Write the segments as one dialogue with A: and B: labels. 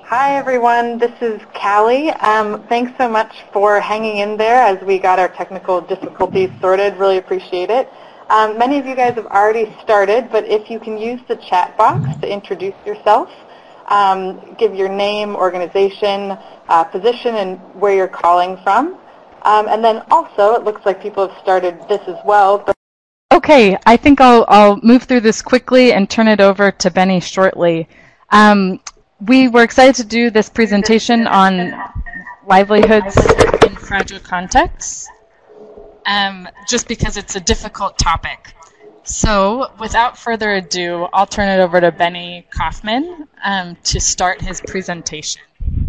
A: Hi everyone, this is Callie. Thanks so much for hanging in there as we got our technical difficulties sorted. Really appreciate it. Many of you guys have already started, but if you can use the chat box to introduce yourself, give your name, organization, position, and where you're calling from. And then also, it looks like people have started this as well. But
B: okay, I think I'll move through this quickly and turn it over to Benny shortly. We were excited to do this presentation on livelihoods in fragile contexts, just because it's a difficult topic. So without further ado, I'll turn it over to Benny Kaufman to start his presentation.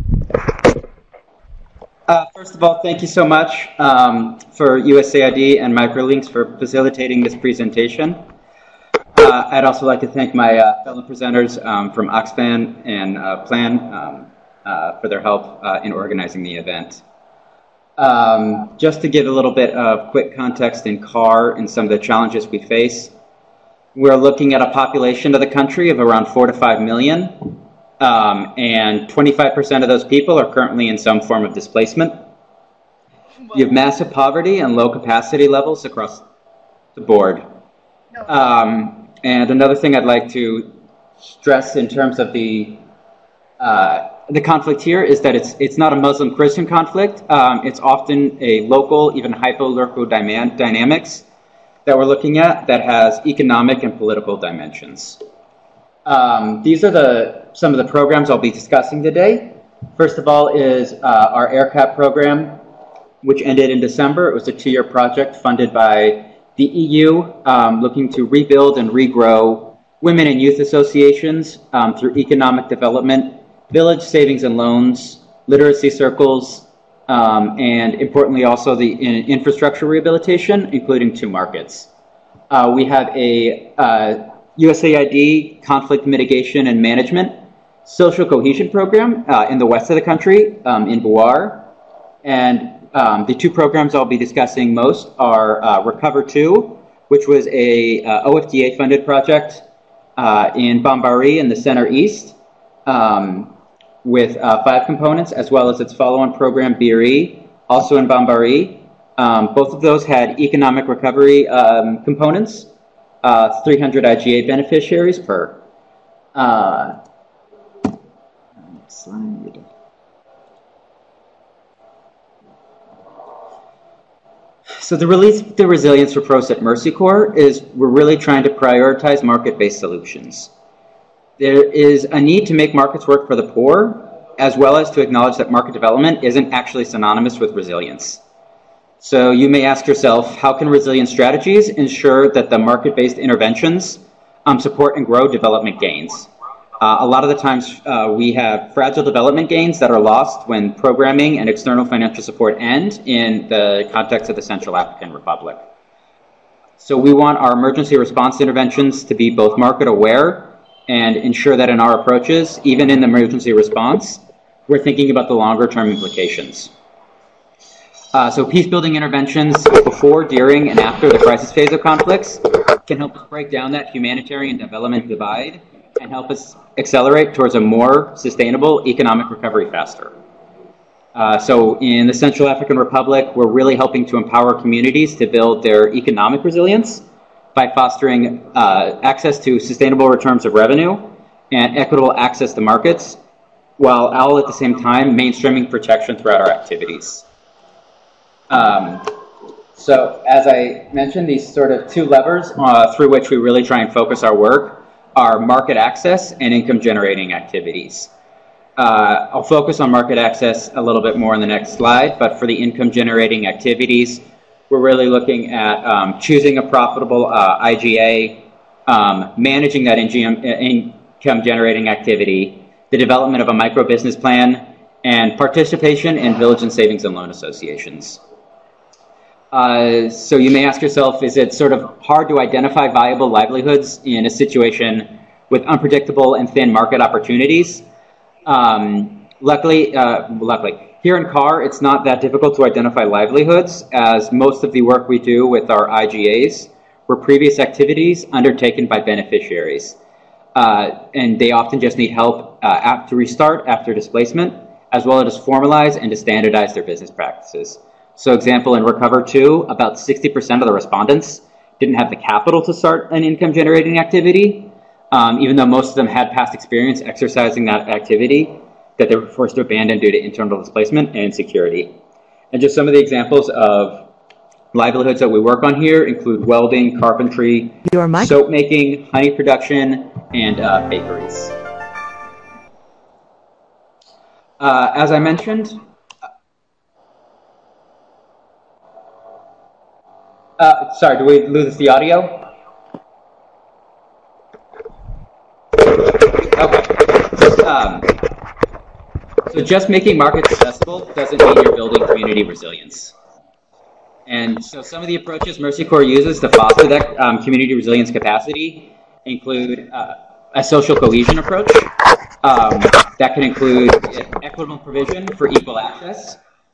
C: First of all, thank you so much for USAID and Microlinks for facilitating this presentation. I'd also like to thank my fellow presenters from Oxfam and Plan for their help in organizing the event. Just to give a little bit of quick context in CAR and some of the challenges we face, we're looking at a population of the country of around 4 to 5 million, and 25% of those people are currently in some form of displacement. You have massive poverty and low capacity levels across the board. And another thing I'd like to stress in terms of the conflict here is that it's not a Muslim-Christian conflict. It's often a local, even hypo-local dynamics that we're looking at that has economic and political dimensions. These are some of the programs I'll be discussing today. First of all is our AirCap program, which ended in December. It was a 2-year project funded by the EU, looking to rebuild and regrow women and youth associations through economic development, village savings and loans, literacy circles, and importantly also the infrastructure rehabilitation, including 2 markets. We have a USAID conflict mitigation and management social cohesion program in the west of the country, in Buar. And the 2 programs I'll be discussing most are Recover 2, which was a OFDA-funded project in Bambari in the Center East with 5 components, as well as its follow-on program, BRE, also in Bambari. Both of those had economic recovery components, 300 IGA beneficiaries per. Next slide. So the Release the Resilience for PROS at Mercy Corps is we're really trying to prioritize market-based solutions. There is a need to make markets work for the poor, as well as to acknowledge that market development isn't actually synonymous with resilience. So you may ask yourself, how can resilience strategies ensure that the market-based interventions support and grow development gains? A lot of the times we have fragile development gains that are lost when programming and external financial support end in the context of the Central African Republic. So we want our emergency response interventions to be both market aware and ensure that in our approaches, even in the emergency response, we're thinking about the longer term implications. So peace building interventions before, during, and after the crisis phase of conflicts can help us break down that humanitarian development divide and help us accelerate towards a more sustainable economic recovery faster. So in the Central African Republic, we're really helping to empower communities to build their economic resilience by fostering access to sustainable returns of revenue and equitable access to markets, while all at the same time mainstreaming protection throughout our activities. So as I mentioned, these sort of 2 levers through which we really try and focus our work are market access and income generating activities. I'll focus on market access a little bit more in the next slide, but for the income generating activities, we're really looking at choosing a profitable IGA, managing that income generating activity, the development of a micro business plan, and participation in village and savings and loan associations. So you may ask yourself, is it sort of hard to identify viable livelihoods in a situation with unpredictable and thin market opportunities? Luckily, here in CAR, it's not that difficult to identify livelihoods, as most of the work we do with our IGAs were previous activities undertaken by beneficiaries. and they often just need help to restart after displacement, as well as formalize and to standardize their business practices. So example, in Recover 2, about 60% of the respondents didn't have the capital to start an income-generating activity, even though most of them had past experience exercising that activity that they were forced to abandon due to internal displacement and insecurity. And just some of the examples of livelihoods that we work on here include welding, carpentry, soap making, honey production, and bakeries. As I mentioned, sorry, do we lose the audio? Okay. So just making markets accessible doesn't mean you're building community resilience. And so some of the approaches Mercy Corps uses to foster that community resilience capacity include a social cohesion approach that can include equitable provision for equal access.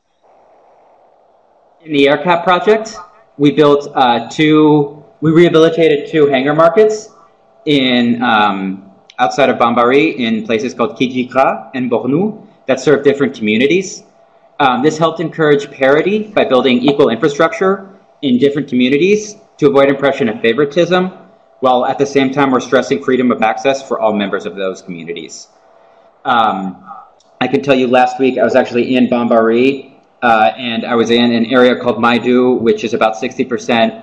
C: In the AirCap project, we built we rehabilitated 2 hangar markets in outside of Bambari in places called Kijikra and Bornou that serve different communities. This helped encourage parity by building equal infrastructure in different communities to avoid impression of favoritism, while at the same time we're stressing freedom of access for all members of those communities. I can tell you last week I was actually in Bambari, and I was in an area called Maidu, which is about 60%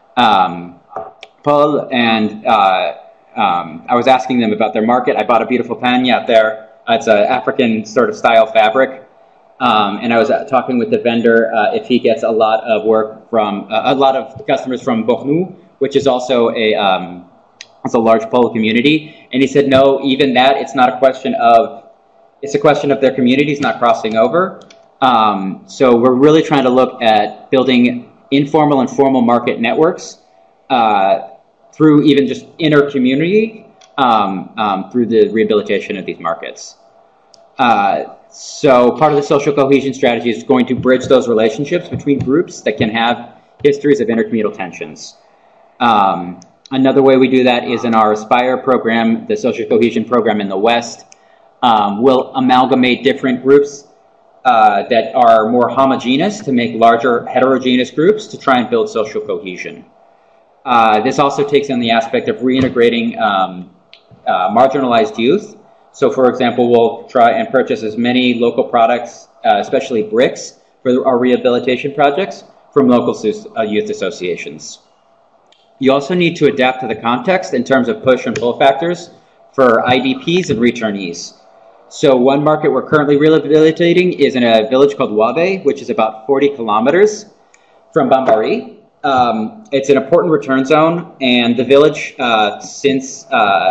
C: Pol, and I was asking them about their market. I bought a beautiful panya out there. It's an African sort of style fabric. And I was talking with the vendor if he gets a lot of work from a lot of customers from Bornou, which is also it's a large Polo community. And he said, no, even that, it's a question of their communities not crossing over. So we're really trying to look at building informal and formal market networks through even just inner community through the rehabilitation of these markets. So part of the social cohesion strategy is going to bridge those relationships between groups that can have histories of intercommunal tensions. Another way we do that is in our Aspire program, the social cohesion program in the West. We'll amalgamate different groups that are more homogeneous to make larger heterogeneous groups to try and build social cohesion. This also takes on the aspect of reintegrating marginalized youth. So, for example, we'll try and purchase as many local products, especially bricks, for our rehabilitation projects from local youth associations. You also need to adapt to the context in terms of push and pull factors for IDPs and returnees. So one market we're currently rehabilitating is in a village called Wabe, which is about 40 kilometers from Bambari. It's an important return zone, and the village since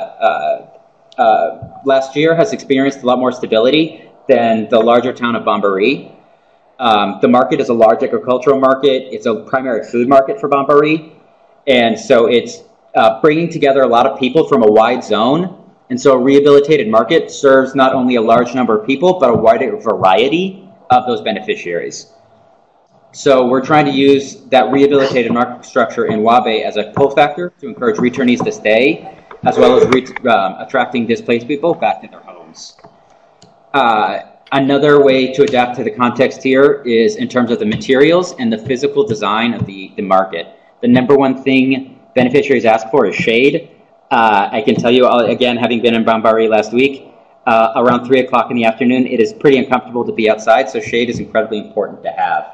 C: last year has experienced a lot more stability than the larger town of Bambari. The market is a large agricultural market. It's a primary food market for Bambari. And so it's bringing together a lot of people from a wide zone. And so a rehabilitated market serves not only a large number of people, but a wider variety of those beneficiaries. So we're trying to use that rehabilitated market structure in Wabe as a pull factor to encourage returnees to stay, as well as attracting displaced people back to their homes. Another way to adapt to the context here is in terms of the materials and the physical design of the market. The number one thing beneficiaries ask for is shade. I can tell you, again, having been in Bambari last week, around 3 o'clock in the afternoon, it is pretty uncomfortable to be outside, so shade is incredibly important to have.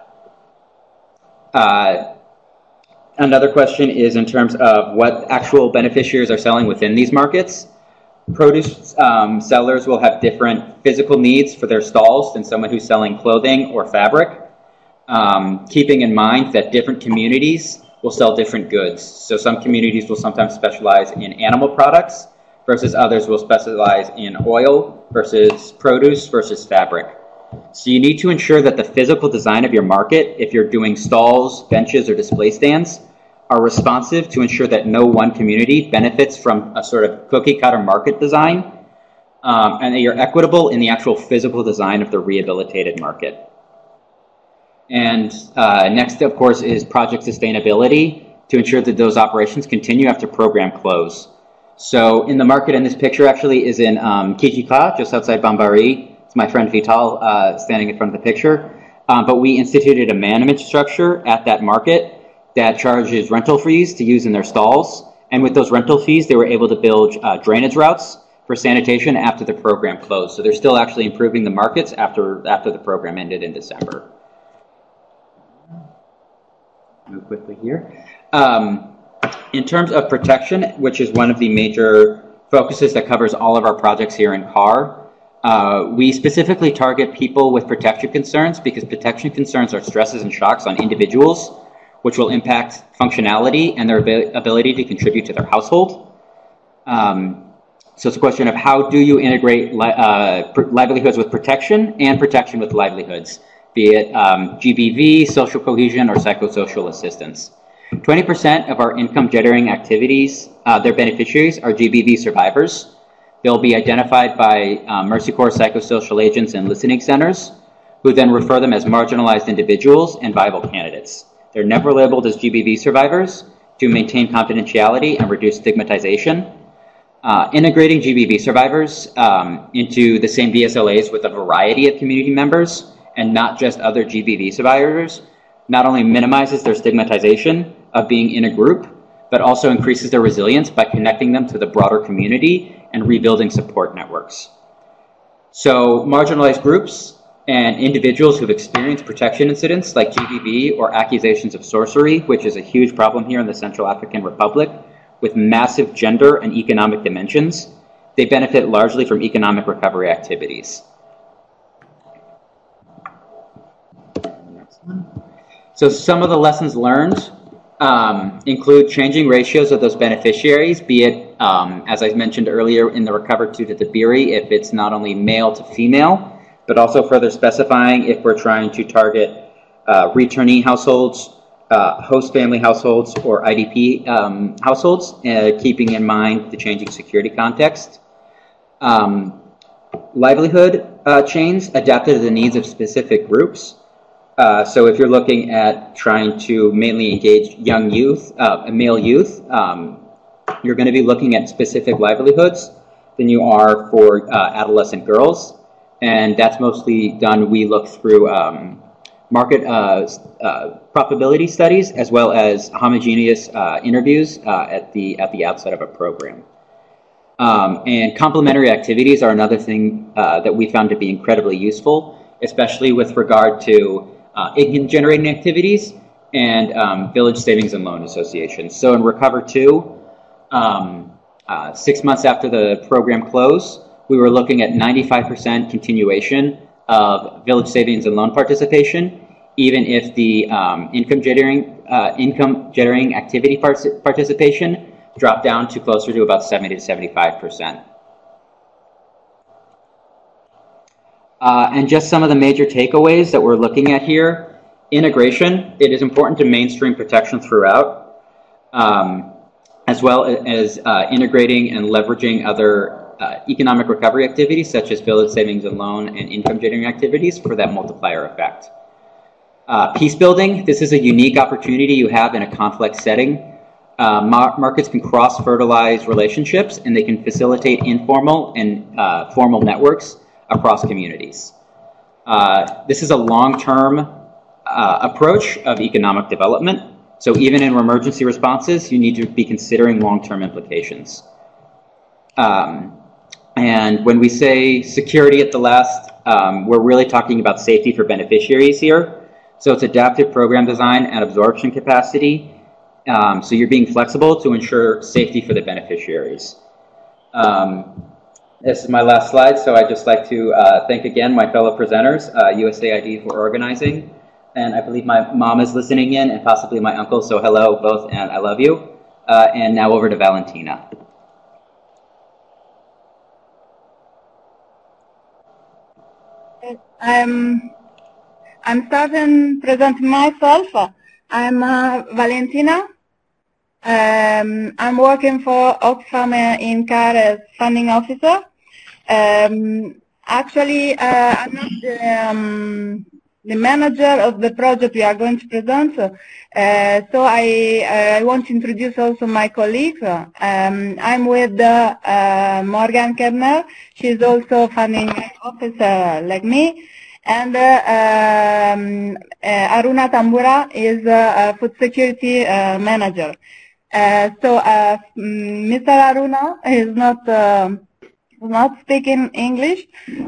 C: Another question is in terms of what actual beneficiaries are selling within these markets. Produce sellers will have different physical needs for their stalls than someone who's selling clothing or fabric, keeping in mind that different communities will sell different goods. So some communities will sometimes specialize in animal products versus others will specialize in oil versus produce versus fabric. So you need to ensure that the physical design of your market, if you're doing stalls, benches, or display stands, are responsive to ensure that no one community benefits from a sort of cookie-cutter market design, and that you're equitable in the actual physical design of the rehabilitated market. And next, of course, is project sustainability to ensure that those operations continue after program close. So in the market in this picture actually is in Kijika, just outside Bambari. It's my friend Vital standing in front of the picture. But we instituted a management structure at that market that charges rental fees to use in their stalls. And with those rental fees, they were able to build drainage routes for sanitation after the program closed. So they're still actually improving the markets after the program ended in December. Move quickly here. In terms of protection, which is one of the major focuses that covers all of our projects here in CAR, we specifically target people with protection concerns because protection concerns are stresses and shocks on individuals, which will impact functionality and their ability to contribute to their household. So it's a question of how do you integrate livelihoods with protection and protection with livelihoods, be it GBV, social cohesion, or psychosocial assistance. 20% of our income-generating activities, their beneficiaries are GBV survivors. They'll be identified by Mercy Corps psychosocial agents and listening centers, who then refer them as marginalized individuals and viable candidates. They're never labeled as GBV survivors to maintain confidentiality and reduce stigmatization. Integrating GBV survivors into the same DSLAs with a variety of community members and not just other GBV survivors not only minimizes their stigmatization of being in a group, but also increases their resilience by connecting them to the broader community and rebuilding support networks. So marginalized groups and individuals who've experienced protection incidents like GBV or accusations of sorcery, which is a huge problem here in the Central African Republic, with massive gender and economic dimensions, they benefit largely from economic recovery activities. Next one. So some of the lessons learned include changing ratios of those beneficiaries, be it, as I mentioned earlier, in the Recover 2 to the BERI, if it's not only male to female, but also further specifying if we're trying to target returnee households, host family households, or IDP households, keeping in mind the changing security context. Livelihood chains adapted to the needs of specific groups. So if you're looking at trying to mainly engage young youth, male youth, you're going to be looking at specific livelihoods than you are for adolescent girls. And that's mostly done, we look through market probability studies as well as homogeneous interviews at the outset of a program. And complementary activities are another thing that we found to be incredibly useful, especially with regard to income-generating activities and village savings and loan associations. So in Recover 2, 6 months after the program closed, we were looking at 95% continuation of village savings and loan participation, even if the income-generating activity participation dropped down to closer to about 70 to 75%. And just some of the major takeaways that we're looking at here. Integration, it is important to mainstream protection throughout, as well as integrating and leveraging other economic recovery activities such as village savings and loan and income generating activities for that multiplier effect. Peace building, this is a unique opportunity you have in a complex setting. Markets can cross-fertilize relationships and they can facilitate informal and formal networks across communities. This is a long-term approach of economic development. So even in emergency responses, you need to be considering long-term implications. And when we say security at the last, we're really talking about safety for beneficiaries here. So it's adaptive program design and absorption capacity. So you're being flexible to ensure safety for the beneficiaries. This is my last slide, so I'd just like to thank again my fellow presenters, USAID for organizing. And I believe my mom is listening in and possibly my uncle, so hello both and I love you. And now over to Valentina.
D: I'm starting presenting myself. I'm Valentina. I'm working for Oxfam in CAR as funding officer. Actually, I'm not manager of the project we are going to present. So I want to introduce also my colleagues. I'm with Morgan Kebner. She's also funding officer like me. And Aruna Tambura is a food security manager. Mr. Aruna is not speaking English,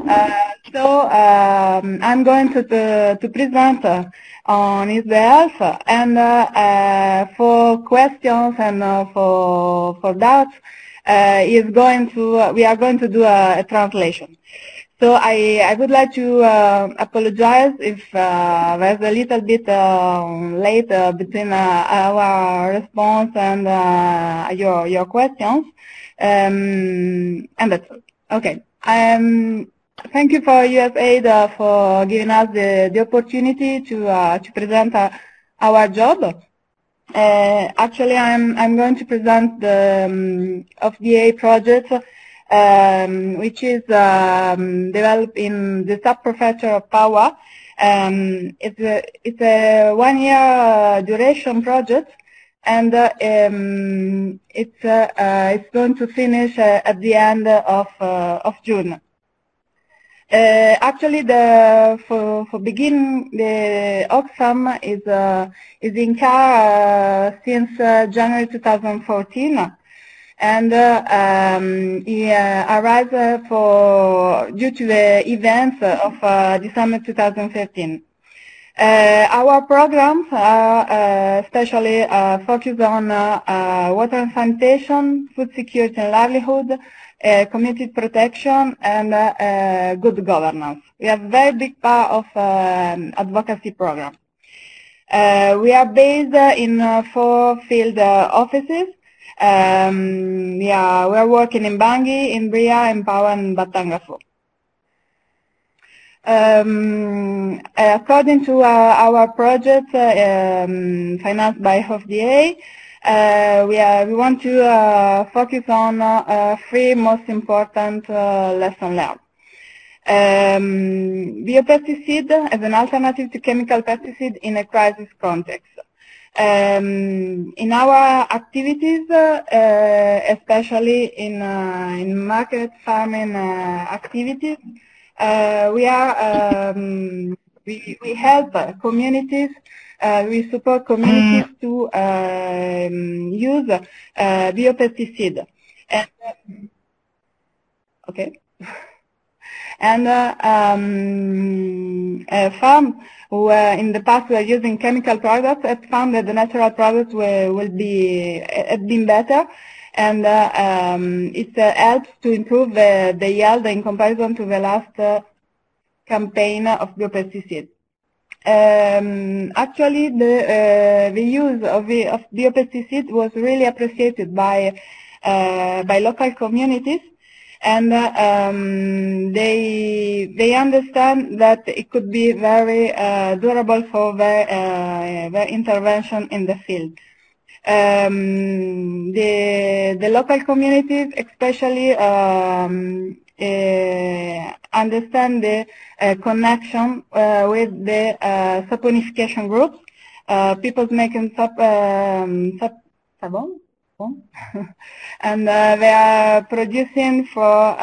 D: I'm going to present on his behalf, and for questions and for doubts, we are going to do a translation. So I would like to apologize if there's a little bit late between our response and your questions, and that's all. Okay. Thank you for USAID for giving us the opportunity to present our job. Actually, I'm going to present the FDA project, which is developed in the Sub-Prefecture of Paua. It's a 1-year duration project, and it's going to finish at the end of June. Actually, for begin, the Oxfam is in CAR since January 2014, and he arrived due to the events of December 2015. Our programs are especially focused on water and sanitation, food security and livelihood, community protection, and good governance. We have a very big part of advocacy program. We are based in 4 field offices. We are working in Bangui, in Bria, in Paua, and Batangafu. According to our project financed by FDA, we want to focus on 3 most important lessons learned. Biopesticide as an alternative to chemical pesticide in a crisis context. In our activities, especially in market farming activities, we help communities. We support communities to use biopesticide. Okay. And farm who in the past were using chemical products have found that the natural products have been better, and it helps to improve the yield in comparison to the last campaign of biopesticide. Actually, the use of biopesticide was really appreciated by local communities, and they understand that it could be very durable for their intervention in the field. The local communities especially understand the connection with the saponification groups, people making sabon, and they are producing for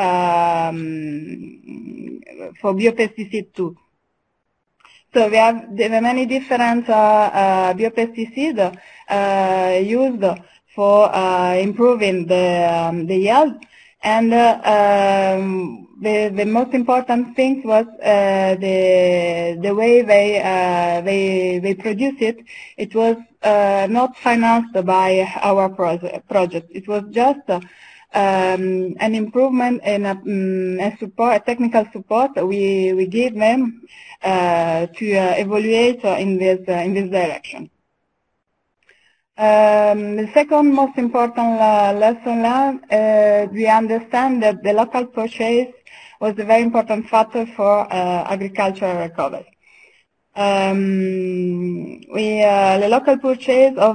D: biopesticide too. So we have many different biopesticides used for improving the yield, and the most important thing was the way they produce it. It was not financed by our project. It was just an improvement in a technical support we gave them to evaluate in this direction. The second most important lesson learned, we understand that the local purchase was a very important factor for agricultural recovery. The local purchase of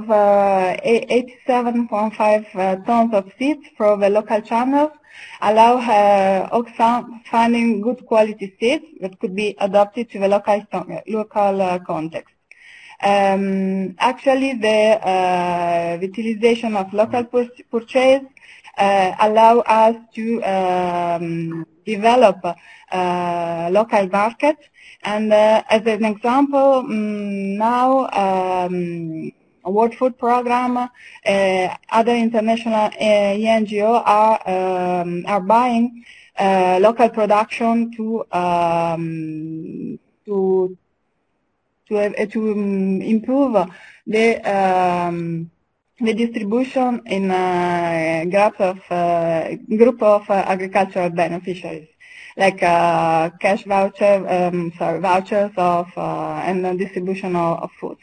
D: 87.5 tons of seeds from the local channels allow Oxfam finding good quality seeds that could be adapted to the local context. Actually, the utilization of local purchase allow us to develop local markets. And as an example, now World Food Program, other international NGO are buying local production to improve the distribution in group of agricultural beneficiaries, like cash vouchers of and the distribution of foods.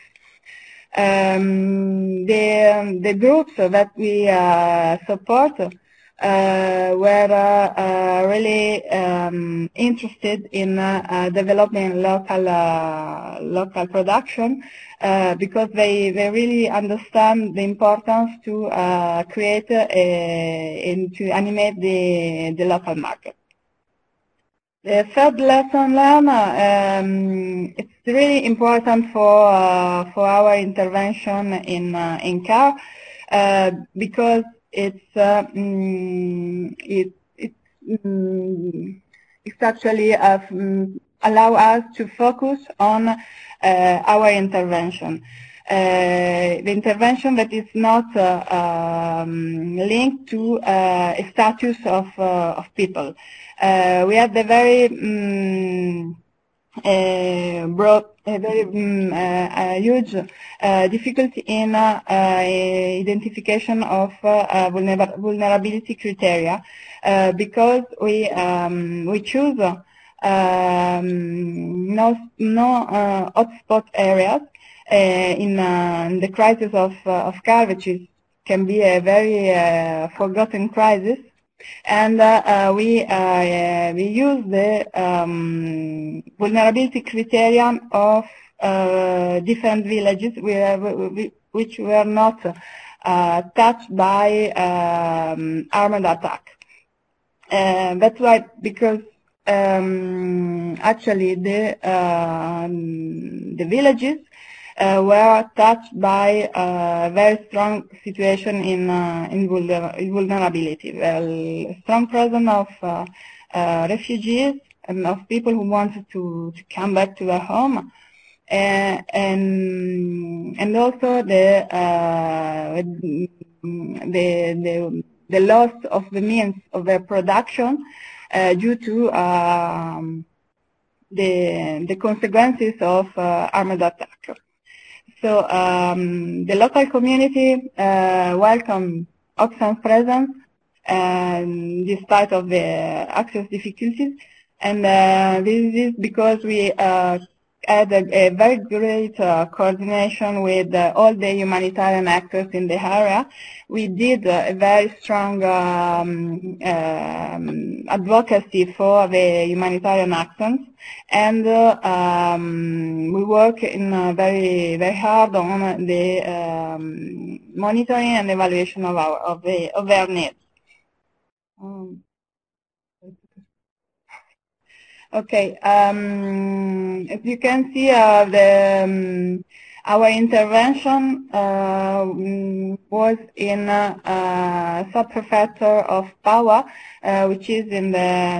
D: The groups that we support were really interested in developing local production because they really understand the importance to create and to animate the local market. The third lesson learned, it's really important for our intervention in CAR because it's actually allow us to focus on our intervention. The intervention that is not linked to a status of people. We have the very huge difficulty in identification of vulnerability criteria because we choose no hotspot areas in the crisis of CAR, which can be a very forgotten crisis. And we use the vulnerability criterion of different villages which were not touched by armed attack. That's why, because actually the villages were touched by a very strong situation in vulnerability. Well, strong presence of refugees and of people who wanted to come back to their home, and also the loss of the means of their production due to the consequences of armed attack. So the local community welcomed Oxfam's presence despite of the access difficulties, and this is because we had a very great coordination with all the humanitarian actors in the area. We did a very strong advocacy for the humanitarian actions, and we work in very hard on the monitoring and evaluation of their needs. Okay, as you can see, our intervention was in sub-prefecture of Pawa, which is in the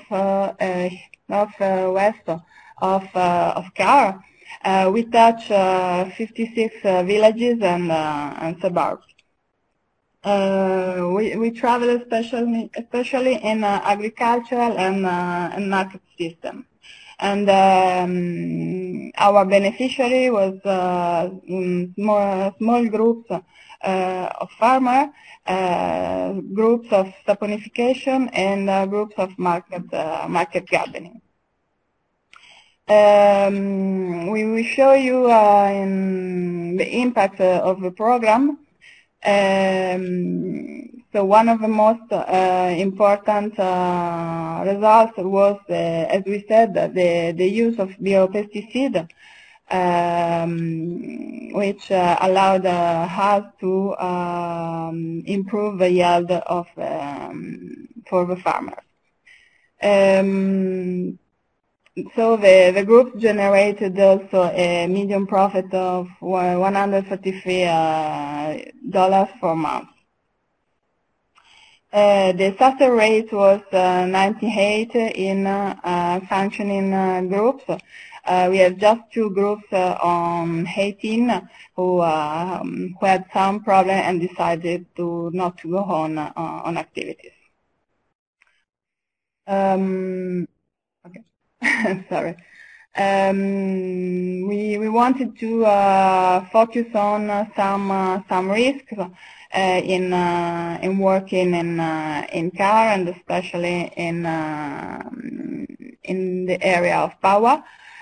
D: northwest of CAR. We touch 56 villages and suburbs. We travel especially in agricultural and market system, and our beneficiary was small groups of farmers, groups of saponification, and groups of market gardening. We will show you in the impact of the program. So one of the most important results was, as we said, the use of biopesticide which allowed us to improve the yield of for the farmers. So the group generated also a median profit of $133 per month. The success rate was 98 in functioning groups. We have just 2 groups on 18 who had some problem and decided to not to go on activities. Okay, sorry. We wanted to focus on some risks in working in CAR, and especially in the area of power.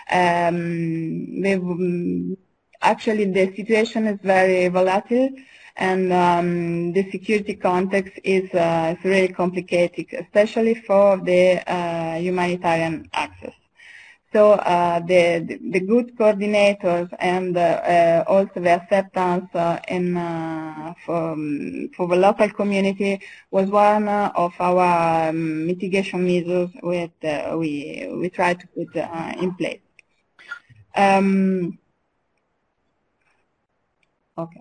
D: Actually, the situation is very volatile, and the security context is really complicated, especially for the humanitarian access. So the good coordinators and also the acceptance for the local community was one of our mitigation measures we tried to put in place. Okay.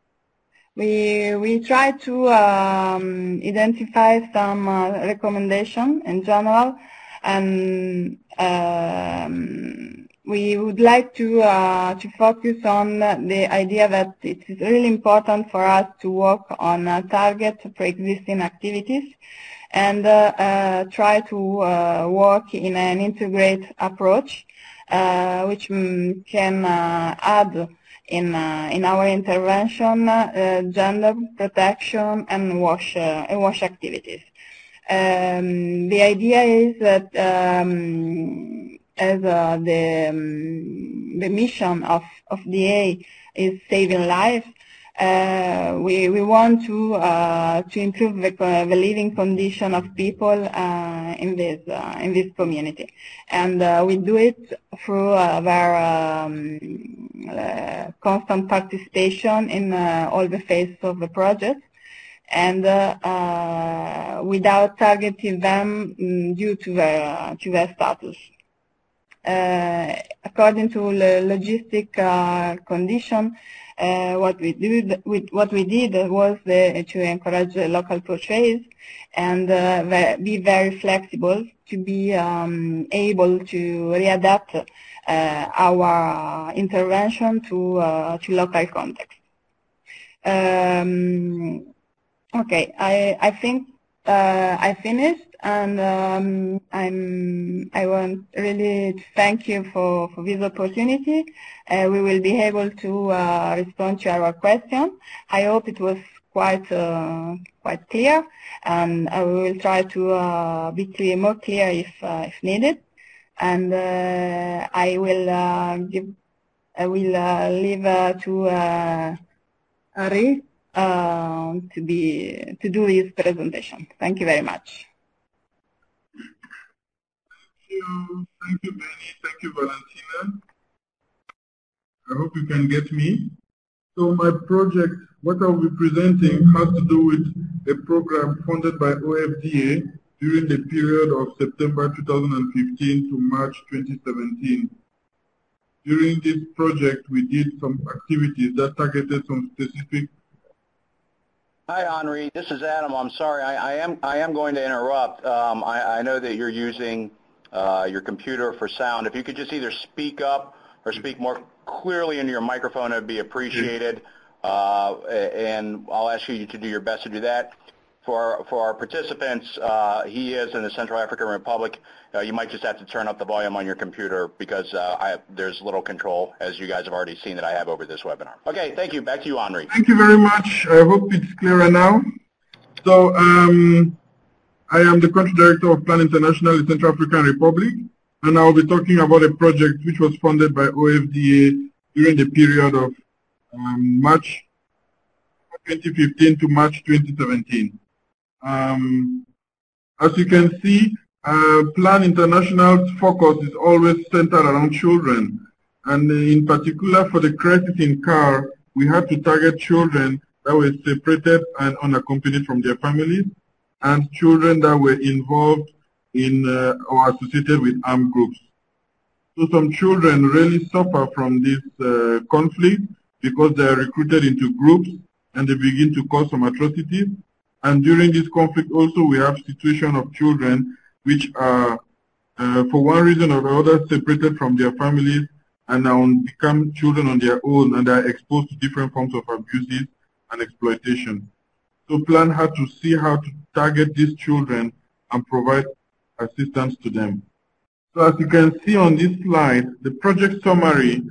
D: We try to identify some recommendations in general, and we would like to focus on the idea that it is really important for us to work on target pre-existing activities and try to work in an integrated approach, which can add in our intervention gender protection and WASH activities. The idea is that as the mission of DA is saving lives, we want to improve the living condition of people in this community, and we do it through their constant participation in all the phases of the project, and without targeting them due to their status. According to the logistic condition, what we did was to encourage local purchase and be very flexible to be able to readapt our intervention to local context. Okay, I think I finished, and I want really to thank you for this opportunity. We will be able to respond to our question. I hope it was quite clear, and we will try to be more clear if needed. And I will leave to Ari to do his presentation. Thank you very much.
E: Thank you, Benny. Thank you, Valentina. I hope you can get me. So my project, what I'll be presenting, has to do with a program funded by OFDA during the period of September 2015 to March 2017. During this project, we did some activities that targeted some specific.
F: Hi, Henri. This is Adam. I'm sorry. I am going to interrupt. I know that you're using your computer for sound. If you could just either speak up or speak more clearly into your microphone, it would be appreciated. And I'll ask you to do your best to do that. For our participants, he is in the Central African Republic. You might just have to turn up the volume on your computer because there's little control, as you guys have already seen, that I have over this webinar. Okay, thank you. Back to you, Henri.
E: Thank you very much. I hope it's clearer now. So I am the country director of Plan International in Central African Republic, and I'll be talking about a project which was funded by OFDA during the period of March 2015 to March 2017. As you can see, Plan International's focus is always centered around children. And in particular for the crisis in CAR, we had to target children that were separated and unaccompanied from their families, and children that were involved in or associated with armed groups. So some children really suffer from this conflict because they are recruited into groups and they begin to cause some atrocities. And during this conflict also we have situation of children which are for one reason or the other separated from their families and now become children on their own and are exposed to different forms of abuses and exploitation. So plan had to see how to target these children and provide assistance to them. So as you can see on this slide, the project summary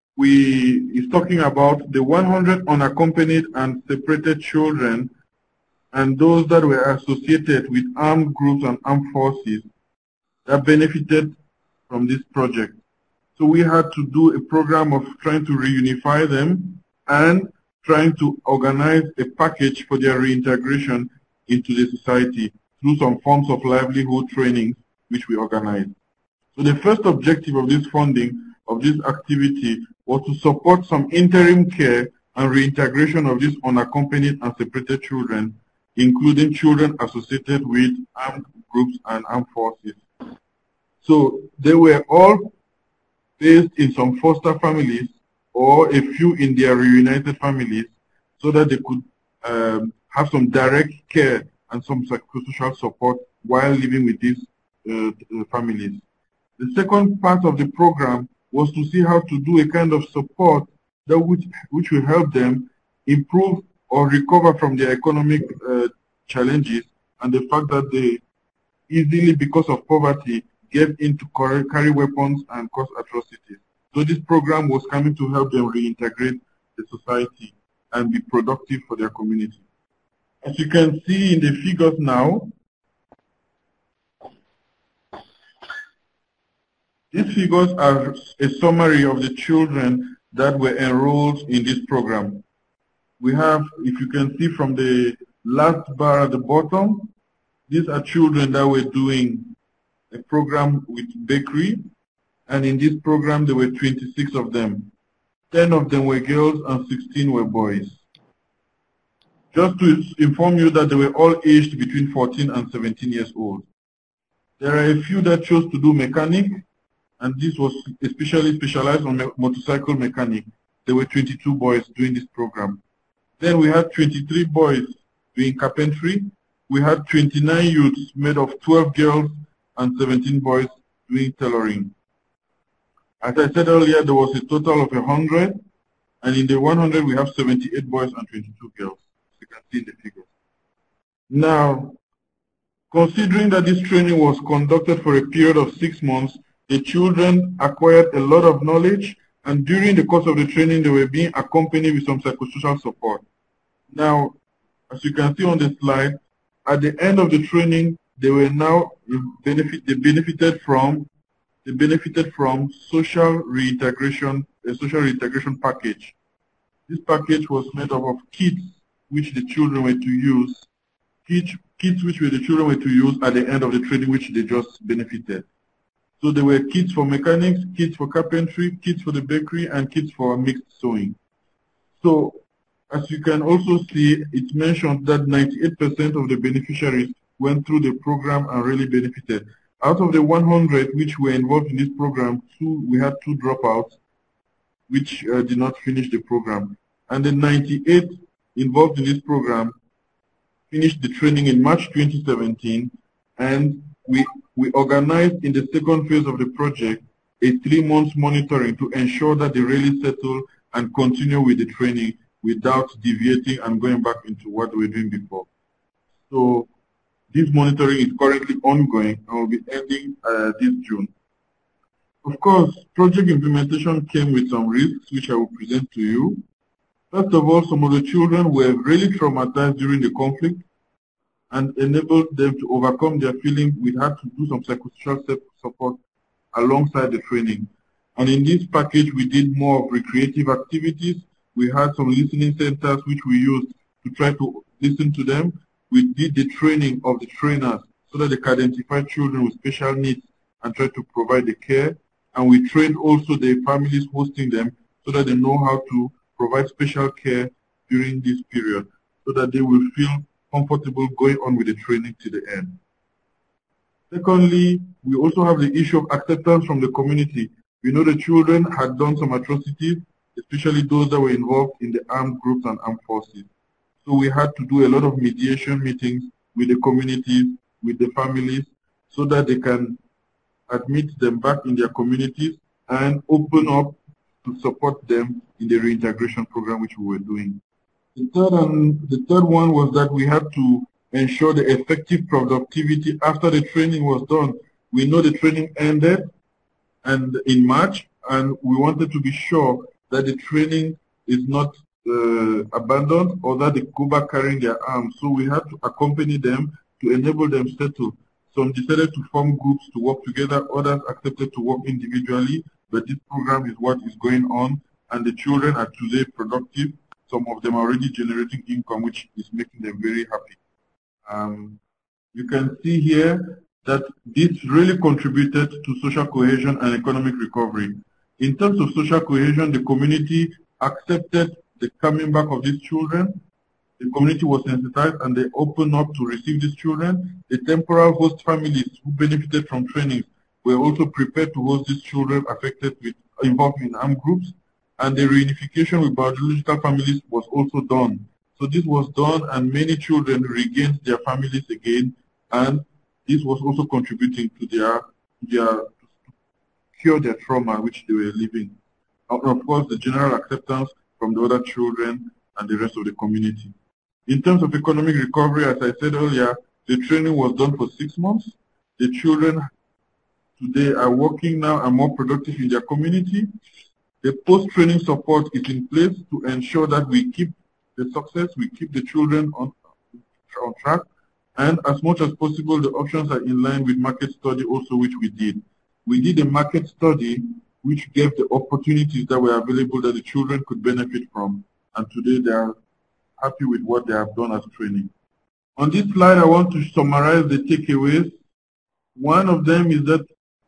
E: is talking about the 100 unaccompanied and separated children and those that were associated with armed groups and armed forces that benefited from this project. So we had to do a program of trying to reunify them and trying to organize a package for their reintegration into the society through some forms of livelihood training which we organized. So the first objective of this funding, of this activity, was to support some interim care and reintegration of these unaccompanied and separated children, including children associated with armed groups and armed forces. So they were all based in some foster families or a few in their reunited families so that they could have some direct care and some psychosocial support while living with these families. The second part of the program was to see how to do a kind of support that which will help them improve or recover from their economic challenges and the fact that they easily, because of poverty, get into carry weapons and cause atrocities. So this program was coming to help them reintegrate the society and be productive for their community. As you can see in the figures now, these figures are a summary of the children that were enrolled in this program. We have, if you can see from the last bar at the bottom, these are children that were doing a program with bakery, and in this program there were 26 of them. 10 of them were girls and 16 were boys. Just to inform you that they were all aged between 14 and 17 years old. There are a few that chose to do mechanic, and this was especially specialized on motorcycle mechanic. There were 22 boys doing this program. Then we had 23 boys doing carpentry. We had 29 youths made of 12 girls and 17 boys doing tailoring. As I said earlier, there was a total of 100, and in the 100 we have 78 boys and 22 girls, as you can see in the figures. Now, considering that this training was conducted for a period of 6 months, the children acquired a lot of knowledge, and during the course of the training they were being accompanied with some psychosocial support. Now, as you can see on the slide, at the end of the training, they were now benefited from social reintegration, a social reintegration package. This package was made up of kits which the children were to use, kits which the children were to use at the end of the training which they just benefited. So there were kits for mechanics, kits for carpentry, kits for the bakery, and kits for mixed sewing. So as you can also see, it mentioned that 98% of the beneficiaries went through the program and really benefited. Out of the 100 which were involved in this program, we had 2 dropouts which did not finish the program. And the 98 involved in this program finished the training in March 2017, and we organized in the second phase of the project a 3-month monitoring to ensure that they really settle and continue with the training without deviating and going back into what they were doing before. So this monitoring is currently ongoing and will be ending this June. Of course, project implementation came with some risks which I will present to you. First of all, some of the children were really traumatized during the conflict, and enabled them to overcome their feelings. We had to do some psychosocial support alongside the training. And in this package, we did more of recreative activities. We had some listening centers which we used to try to listen to them. We did the training of the trainers so that they can identify children with special needs and try to provide the care. and we trained also the families hosting them so that they know how to provide special care during this period so that they will feel comfortable going on with the training to the end. Secondly, we also have the issue of acceptance from the community. We know the children had done some atrocities, especially those that were involved in the armed groups and armed forces. So we had to do a lot of mediation meetings with the communities, with the families, so that they can admit them back in their communities and open up to support them in the reintegration program which we were doing. The third one was that we had to ensure the effective productivity after the training was done. We know the training ended and in March, and we wanted to be sure that the training is not abandoned or that they go back carrying their arms. So we had to accompany them to enable them settle. Some decided to form groups to work together, others accepted to work individually, but this program is what is going on, and the children are today productive. Some of them are already generating income, which is making them very happy. You can see here that this really contributed to social cohesion and economic recovery. In terms of social cohesion, the community accepted the coming back of these children. The community was sensitized and they opened up to receive these children. The temporal host families who benefited from trainings were also prepared to host these children affected with involved in armed groups. And the reunification with biological families was also done. So this was done and many children regained their families again, and this was also contributing to to cure their trauma which they were living. And of course, the general acceptance from the other children and the rest of the community. In terms of economic recovery, as I said earlier, the training was done for 6 months. The children today are working now and more productive in their community. The post-training support is in place to ensure that we keep the success, we keep the children on track, and as much as possible, the options are in line with market study also, which we did. We did a market study which gave the opportunities that were available that the children could benefit from, and today they are happy with what they have done as training. On this slide, I want to summarize the takeaways. One of them is that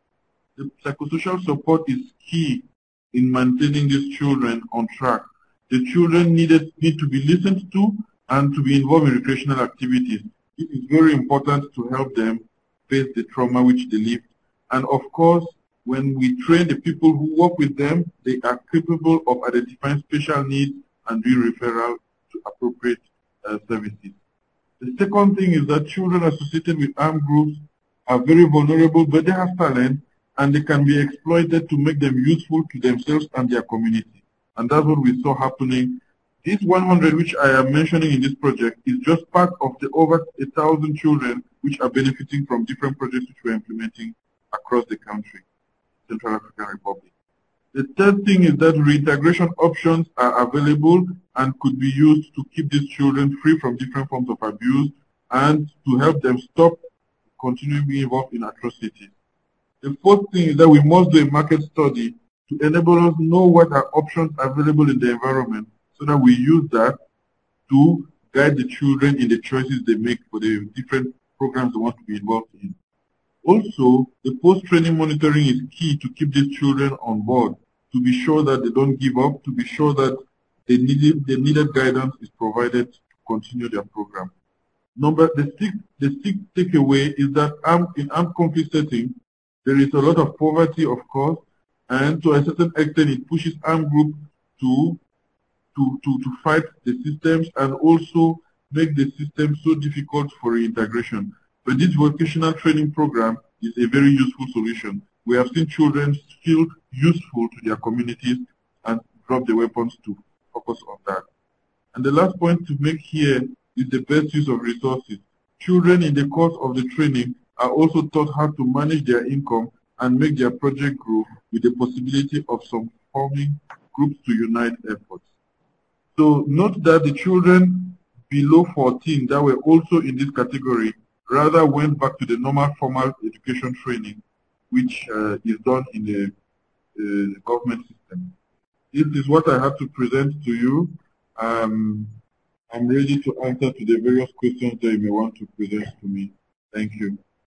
E: the psychosocial support is key in maintaining these children on track. The children need to be listened to and to be involved in recreational activities. It is very important to help them face the trauma which they lived. And of course, when we train the people who work with them, they are capable of identifying special needs and doing referral to appropriate services. The second thing is that children associated with armed groups are very vulnerable, but they have talent, and they can be exploited to make them useful to themselves and their community. And that's what we saw happening. This 100 which I am mentioning in this project is just part of the over 1,000 children which are benefiting from different projects which we're implementing across the country, Central African Republic. The third thing is that reintegration options are available and could be used to keep these children free from different forms of abuse and to help them stop continuing being involved in atrocities. The fourth thing is that we must do a market study to enable us know what are options available in the environment so that we use that to guide the children in the choices they make for the different programs they want to be involved in. Also, the post-training monitoring is key to keep these children on board, to be sure that they don't give up, to be sure that the needed guidance is provided to continue their program. The sixth takeaway is that in armed conflict settings, there is a lot of poverty, of course, and to a certain extent it pushes armed groups to fight the systems and also make the system so difficult for reintegration. But this vocational training program is a very useful solution. We have seen children feel useful to their communities and drop the weapons to focus on that. And the last point to make here is the best use of resources. Children in the course of the training are also taught how to manage their income and make their project grow with the possibility of some forming groups to unite efforts. So note that the children below 14 that were also in this category rather went back to the normal formal education training, which is done in the government system. This is what I have to present to you. I'm ready to answer to the various questions that you may want to present to me. Thank you.